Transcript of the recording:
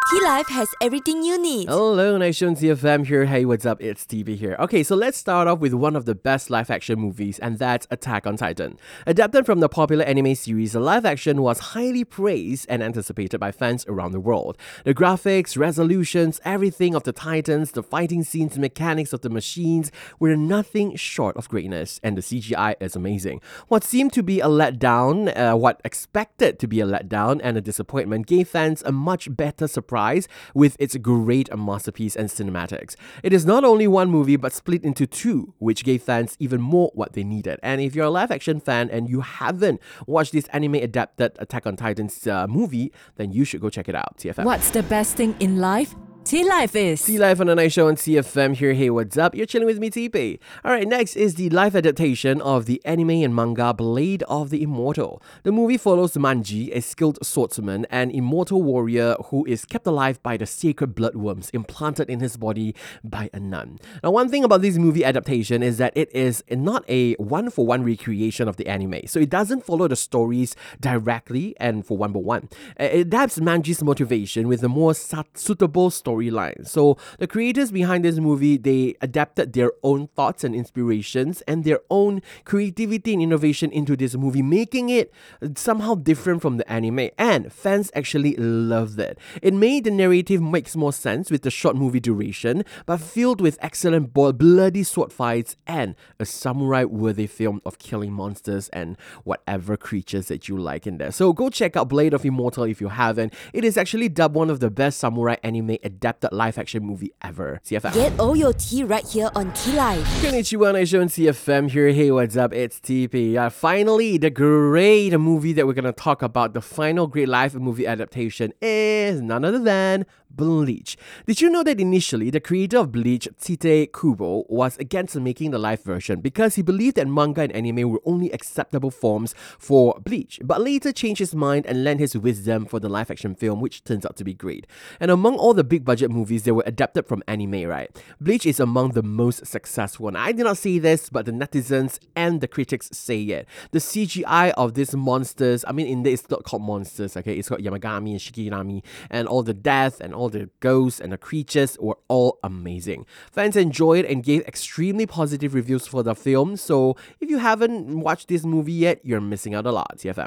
T-Life has everything you need. Hello, Nation CFM here. Hey, what's up? It's TV here. Okay, so let's start off with one of the best live-action movies, and that's Attack on Titan. Adapted from the popular anime series, the live-action was highly praised and anticipated by fans around the world. The graphics, resolutions, everything of the Titans, the fighting scenes, the mechanics of the machines were nothing short of greatness, and the CGI is amazing. What seemed to be a letdown, what expected to be a letdown and a disappointment, gave fans a much better surprise with its great masterpiece and cinematics. It is not only one movie but split into two, which gave fans even more what they needed. And if you're a live action fan and you haven't watched this anime adapted Attack on Titans movie, then you should go check it out. TFM. What's the best thing in life? T-Life is. T-Life on the Night Show on CFM here. Hey, what's up? You're chilling with me, TP. Alright, next is the live adaptation of the anime and manga Blade of the Immortal. The movie follows Manji, a skilled swordsman and immortal warrior who is kept alive by the sacred bloodworms implanted in his body by a nun. Now, one thing about this movie adaptation is that it is not a one-for-one recreation of the anime, so it doesn't follow the stories directly and for one-by-one. It adapts Manji's motivation with a more suitable storyline. So the creators behind this movie, they adapted their own thoughts and inspirations and their own creativity and innovation into this movie, making it somehow different from the anime, and fans actually loved it. It made the narrative makes more sense with the short movie duration, but filled with excellent bloody sword fights and a samurai-worthy film of killing monsters and whatever creatures that you like in there. So go check out Blade of Immortal if you haven't. It is actually dubbed one of the best samurai anime adapted live-action movie ever. CFM. Get all your tea right here on T-Life. Konnichiwa, Nation CFM here. Hey, what's up? It's TP. Finally, the great movie that we're going to talk about, the final great live movie adaptation is none other than Bleach. Did you know that initially the creator of Bleach, Tite Kubo, was against making the live version because he believed that manga and anime were only acceptable forms for Bleach, but later changed his mind and lent his wisdom for the live action film, which turns out to be great. And among all the big budget movies that were adapted from anime, right, Bleach is among the most successful. And I did not say this, but the netizens and the critics say it. The CGI of these monsters, I mean, in there it's not called monsters, okay, it's called Yamagami and Shikigami, and all the death and all the ghosts and the creatures were all amazing. Fans enjoyed and gave extremely positive reviews for the film, so if you haven't watched this movie yet, you're missing out a lot. TFM.